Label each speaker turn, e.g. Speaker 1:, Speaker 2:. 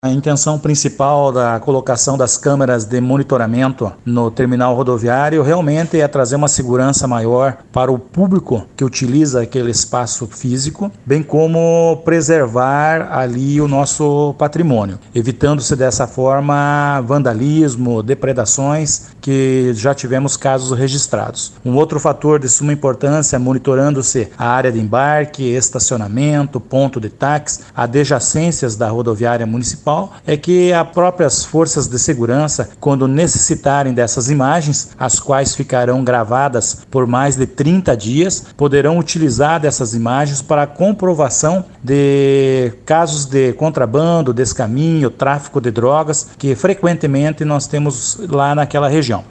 Speaker 1: A intenção principal da colocação das câmeras de monitoramento no terminal rodoviário realmente é trazer uma segurança maior para o público que utiliza aquele espaço físico, bem como preservar ali o nosso patrimônio, evitando-se dessa forma vandalismo, depredações, que já tivemos casos registrados. Um outro fator de suma importância, monitorando-se a área de embarque, estacionamento, ponto de táxi, adjacências da rodoviária municipal, é que as próprias forças de segurança, quando necessitarem dessas imagens, as quais ficarão gravadas por mais de 30 dias, poderão utilizar dessas imagens para a comprovação de casos de contrabando, descaminho, tráfico de drogas, que frequentemente nós temos lá naquela região.